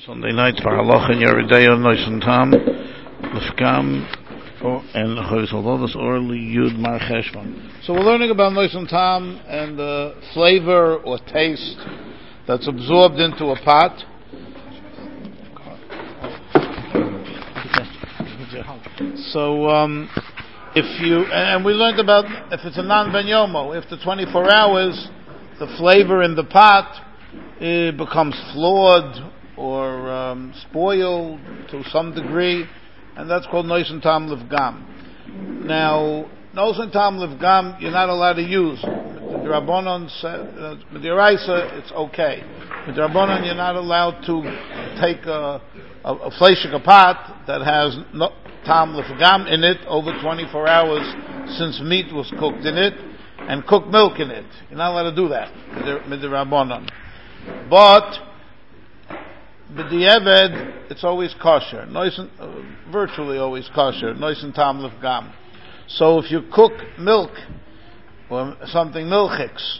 Sunday night for Halacha and Yerideo, Nois and Tam, Lefkam, and Choyzalodas Orly Yud Mar Cheshvan. So we're learning about Nois and Tam and the flavor or taste that's absorbed into a pot. So if you, and we learned about if it's a non-ben yomo, if the 24 hours, the flavor in the pot becomes flawed or spoiled to some degree, and that's called Nois and Tam Lefgam. Now, Nois and Tam Lefgam, you're not allowed to use. The Rabbanon said, with the Oraisa, it's okay. With the Rabbanon, you're not allowed to take a fleishik pot that has no Tam Lefgam in it over 24 hours since meat was cooked in it, and cook milk in it. You're not allowed to do that with the Rabbanon. But b'di'eved, it's always kosher. Virtually always kosher. Nois and Tam Lefgam. So if you cook milk or something milchiks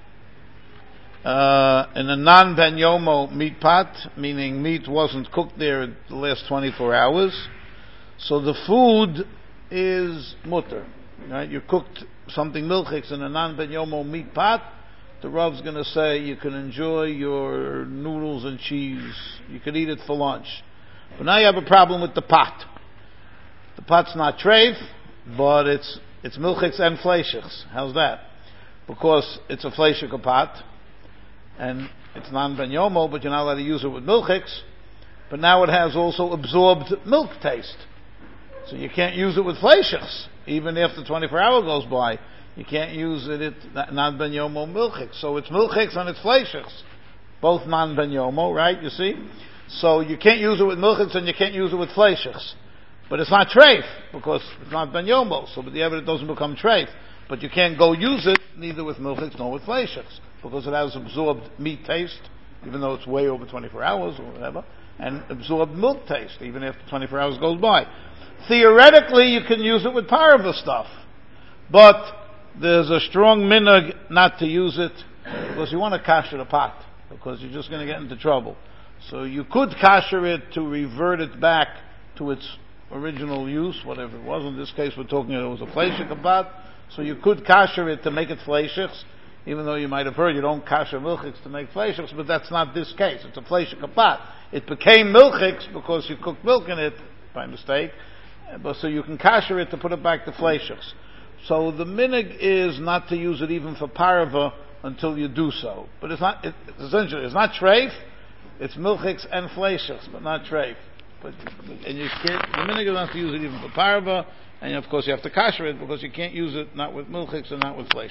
in a non-ben yomo meat pot, meaning meat wasn't cooked there the last 24 hours, so the food is mutter. Right? You cooked something milchiks in a non-ben yomo meat pot, the Rav's going to say you can enjoy your noodles and cheese. You can eat it for lunch. But now you have a problem with the pot. The pot's not treif, but it's milchiks and fleishiks. How's that? Because it's a fleishik pot, and it's non-ben yomo, but you're not allowed to use it with milchiks. But now it has also absorbed milk taste. So you can't use it with fleishiks, even if the 24 hour goes by. You can't use it non-ben yomo milchiks. So it's milchiks and it's fleishiks. Both non-ben yomo, right? You see? So you can't use it with milchiks and you can't use it with fleishiks. But it's not treif, because it's not ben yomo. So the evidence doesn't become treif. But you can't go use it neither with milchiks nor with fleishiks, because it has absorbed meat taste, even though it's way over 24 hours or whatever, and absorbed milk taste, even after 24 hours goes by. Theoretically, you can use it with parava stuff. But there's a strong minhag not to use it, because you want to kasher the pot, because you're just going to get into trouble. So you could kasher it to revert it back to its original use, whatever it was. In this case, we're talking it was a fleishik pot, so you could kasher it to make it fleishiks, even though you might have heard you don't kasher milchiks to make fleishiks, but that's not this case. It's a fleishik pot. It became milchiks because you cooked milk in it by mistake, but so you can kasher it to put it back to fleishiks. So the minhag is not to use it even for parava until you do so. But essentially, it's not treif, it's milchiks and fleishiks, but not treif. And you can't, the minhag is not to use it even for parava, and of course you have to kasher it because you can't use it not with milchiks and not with fleishiks.